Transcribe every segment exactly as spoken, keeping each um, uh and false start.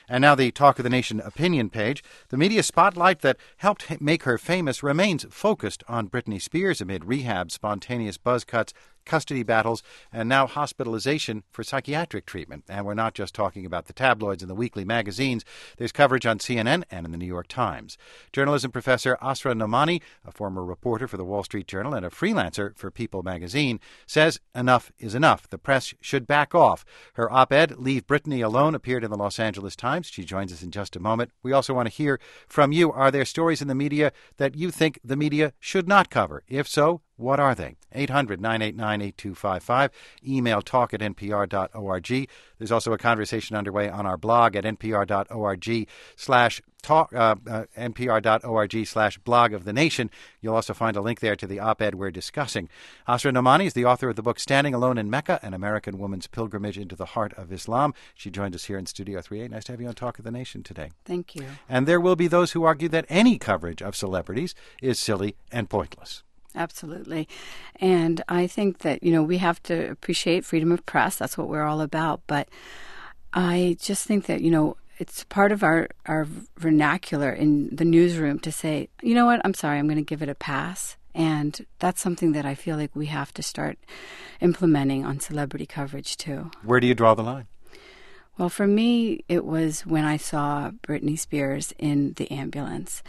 And now the Talk of the Nation opinion page. The media spotlight that helped make her famous remains focused on Britney Spears amid rehab, spontaneous buzz cuts, custody battles, and now hospitalization for psychiatric treatment. And we're not just talking about the tabloids and the weekly magazines. There's coverage on C N N and in the New York Times. Journalism professor Asra Nomani, a former reporter for the Wall Street Journal and a freelancer for People magazine, says enough is enough. The press should back off. Her op-ed, Leave Britney Alone, appeared in the Los Angeles Times. She joins us in just a moment. We also want to hear from you. Are there stories in the media that you think the media should not cover? If so, what are they? eight hundred, nine eight nine, eight two five five. Email talk at npr dot org. There's also a conversation underway on our blog at npr.org slash talk, uh, uh, npr.org slash blog of the nation. You'll also find a link there to the op-ed we're discussing. Asra Nomani is the author of the book Standing Alone in Mecca, An American Woman's Pilgrimage into the Heart of Islam. She joined us here in Studio three A. Nice to have you on Talk of the Nation today. Thank you. And there will be those who argue that any coverage of celebrities is silly and pointless. Absolutely. And I think that, you know, we have to appreciate freedom of press. That's what we're all about. But I just think that, you know, it's part of our, our vernacular in the newsroom to say, you know what, I'm sorry, I'm going to give it a pass. And that's something that I feel like we have to start implementing on celebrity coverage, too. Where do you draw the line? Well, for me, it was when I saw Britney Spears in the ambulance.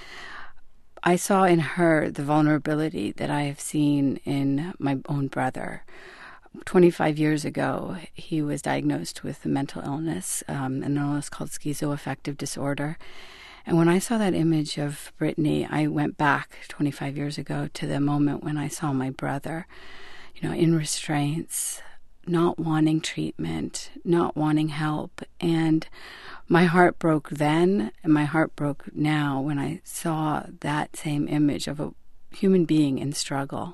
I saw in her the vulnerability that I have seen in my own brother. twenty-five years ago, he was diagnosed with a mental illness, um, an illness called schizoaffective disorder. And when I saw that image of Britney, I went back twenty-five years ago to the moment when I saw my brother, you know, in restraints, not wanting treatment, not wanting help. And my heart broke then, and my heart broke now when I saw that same image of a human being in struggle.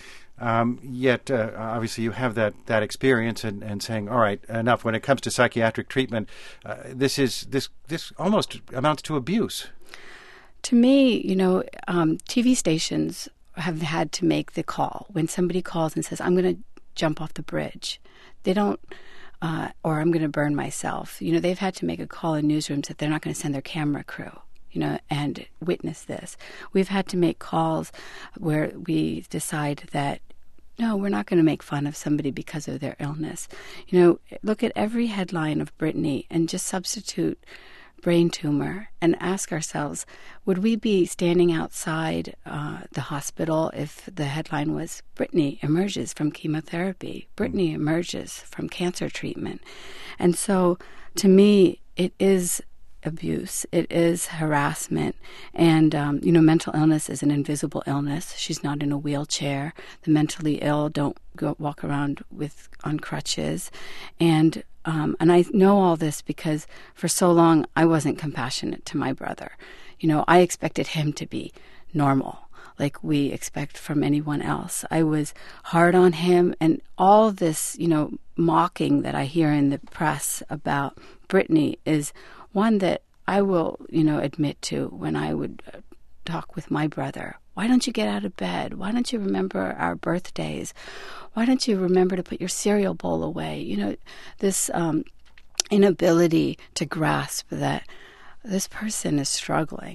Um, yet, uh, obviously, you have that, that experience and, and saying, all right, enough. When it comes to psychiatric treatment, uh, this is this this almost amounts to abuse. To me, you know, um, T V stations have had to make the call. When somebody calls and says, I'm going to jump off the bridge, they don't... Uh, or I'm going to burn myself. You know, they've had to make a call in newsrooms that they're not going to send their camera crew, you know, and witness this. We've had to make calls where we decide that, no, we're not going to make fun of somebody because of their illness. You know, look at every headline of Britney and just substitute brain tumor and ask ourselves, would we be standing outside uh, the hospital if the headline was Britney emerges from chemotherapy, Britney emerges from cancer treatment? And so to me, it is abuse. It is harassment. And, um, you know, mental illness is an invisible illness. She's not in a wheelchair. The mentally ill don't go walk around with on crutches. And Um, and I know all this because for so long I wasn't compassionate to my brother. You know, I expected him to be normal, like we expect from anyone else. I was hard on him, and all this, you know, mocking that I hear in the press about Britney is one that I will, you know, admit to when I would uh, talk with my brother. Why don't you get out of bed? Why don't you remember our birthdays? Why don't you remember to put your cereal bowl away? You know, this um, inability to grasp that this person is struggling.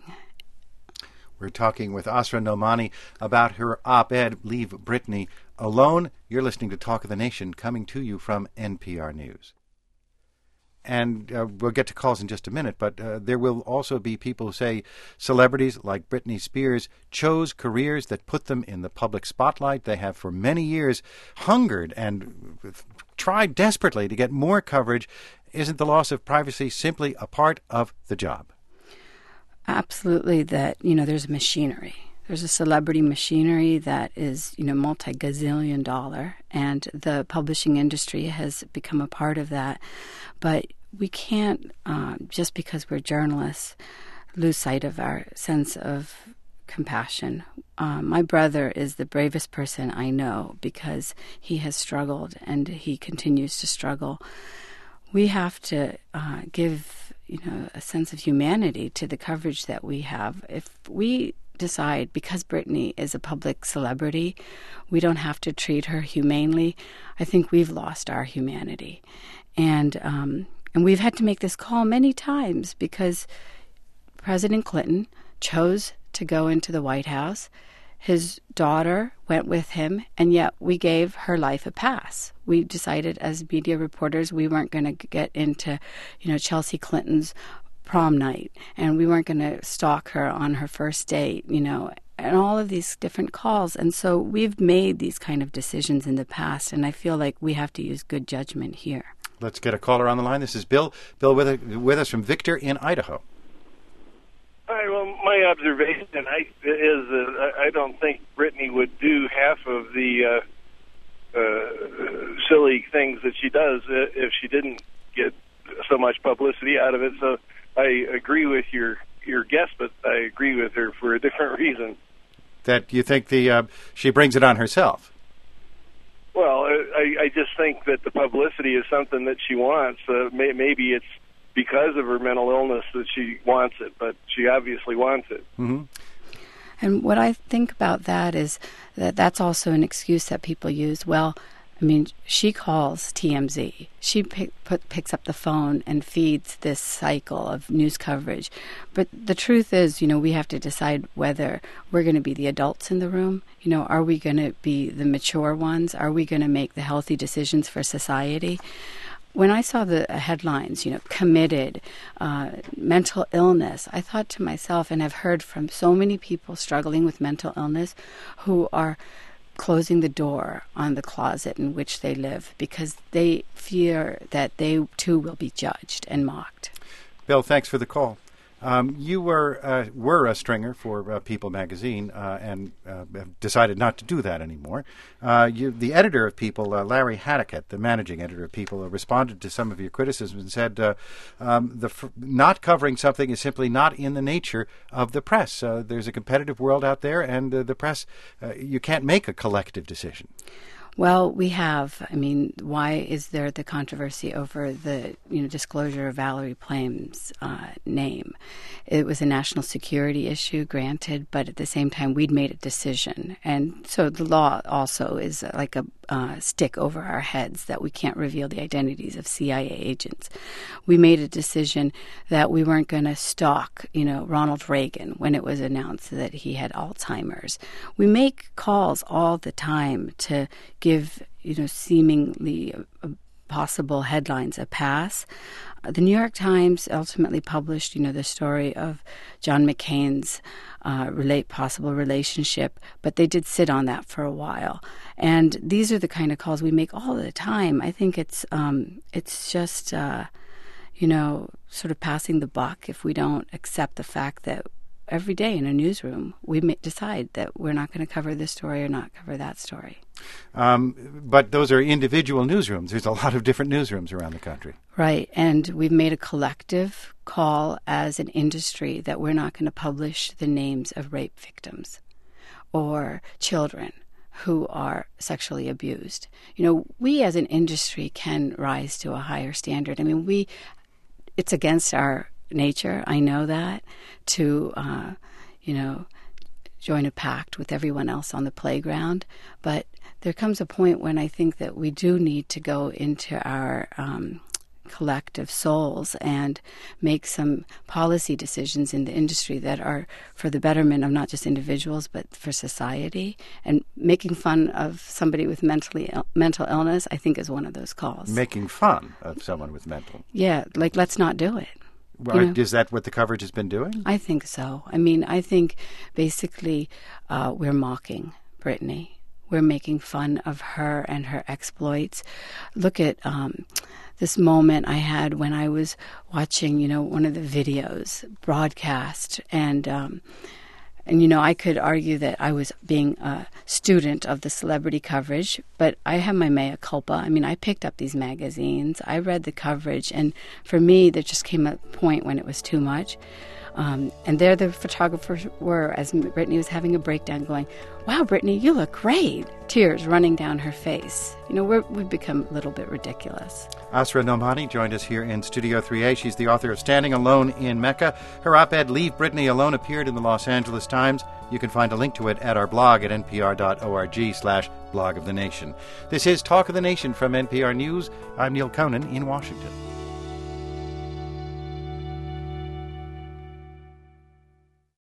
We're talking with Asra Nomani about her op-ed, Leave Britney Alone. You're listening to Talk of the Nation, coming to you from N P R News. And uh, we'll get to calls in just a minute, but uh, there will also be people who say celebrities like Britney Spears chose careers that put them in the public spotlight. They have for many years hungered and tried desperately to get more coverage. Isn't the loss of privacy simply a part of the job? Absolutely, that, you know, there's a machinery. There's a celebrity machinery that is, you know, multi-gazillion dollar, and the publishing industry has become a part of that. But we can't, um, just because we're journalists, lose sight of our sense of compassion. Um, my brother is the bravest person I know because he has struggled and he continues to struggle. We have to uh, give, you know, a sense of humanity to the coverage that we have. If we decide, because Britney is a public celebrity, we don't have to treat her humanely, I think we've lost our humanity. And um, And we've had to make this call many times because President Clinton chose to go into the White House. His daughter went with him, and yet we gave her life a pass. We decided as media reporters we weren't going to get into, you know, Chelsea Clinton's prom night, and we weren't going to stalk her on her first date, you know, and all of these different calls. And so we've made these kind of decisions in the past, and I feel like we have to use good judgment here. Let's get a caller on the line. This is Bill. Bill with, with us from Victor in Idaho. Hi, well, my observation I, is uh, I don't think Britney would do half of the uh, uh, silly things that she does uh, if she didn't get so much publicity out of it. So I agree with your, your guess, but I agree with her for a different reason. That you think the uh, she brings it on herself? Well, I, I just think that the publicity is something that she wants. Uh, may, maybe it's because of her mental illness that she wants it, but she obviously wants it. Mm-hmm. And what I think about that is that that's also an excuse that people use. Well, I mean, she calls T M Z. She pick, put, picks up the phone and feeds this cycle of news coverage. But the truth is, you know, we have to decide whether we're going to be the adults in the room. You know, are we going to be the mature ones? Are we going to make the healthy decisions for society? When I saw the headlines, you know, committed, uh, mental illness, I thought to myself, and I've heard from so many people struggling with mental illness who are closing the door on the closet in which they live because they fear that they too will be judged and mocked. Bill, thanks for the call. Um, you were uh, were a stringer for uh, People magazine uh, and uh, have decided not to do that anymore. Uh, you, the editor of People, uh, Larry Haddockett, the managing editor of People, uh, responded to some of your criticisms and said uh, um, the f- not covering something is simply not in the nature of the press. Uh, there's a competitive world out there, and uh, the press, uh, you can't make a collective decision. Well, we have. I mean, why is there the controversy over the, you know, disclosure of Valerie Plame's uh, name? It was a national security issue, granted, but at the same time, we'd made a decision. And so the law also is like a uh, stick over our heads that we can't reveal the identities of C I A agents. We made a decision that we weren't going to stalk, you know, Ronald Reagan when it was announced that he had Alzheimer's. We make calls all the time to give, you know, seemingly uh, possible headlines a pass. Uh, the New York Times ultimately published, you know, the story of John McCain's uh, relate possible relationship, but they did sit on that for a while. And these are the kind of calls we make all the time. I think it's um, it's just, uh, you know, sort of passing the buck if we don't accept the fact that every day in a newsroom, we may decide that we're not going to cover this story or not cover that story. Um, but those are individual newsrooms. There's a lot of different newsrooms around the country. Right. And we've made a collective call as an industry that we're not going to publish the names of rape victims or children who are sexually abused. You know, we as an industry can rise to a higher standard. I mean, we, it's against our nature, I know that, to, uh, you know, join a pact with everyone else on the playground. But there comes a point when I think that we do need to go into our um, collective souls and make some policy decisions in the industry that are for the betterment of not just individuals, but for society. And making fun of somebody with mentally Ill- mental illness, I think, is one of those calls. Making fun of someone with mental? Yeah, like, let's not do it. Well, you know, is that what the coverage has been doing? I think so. I mean, I think basically uh, we're mocking Britney. We're making fun of her and her exploits. Look at um, this moment I had when I was watching, you know, one of the videos broadcast, and um, and you know, I could argue that I was being a student of the celebrity coverage, but I have my mea culpa. I mean, I picked up these magazines, I read the coverage, and for me, there just came a point when it was too much. Um, and there the photographers were, as Britney was having a breakdown, going, "Wow, Britney, you look great." Tears running down her face. You know, we're, we've become a little bit ridiculous. Asra Nomani joined us here in Studio three A. She's the author of Standing Alone in Mecca. Her op-ed, Leave Britney Alone, appeared in the Los Angeles Times. You can find a link to it at our blog at npr.org slash blog of the nation. This is Talk of the Nation from N P R News. I'm Neil Conan in Washington.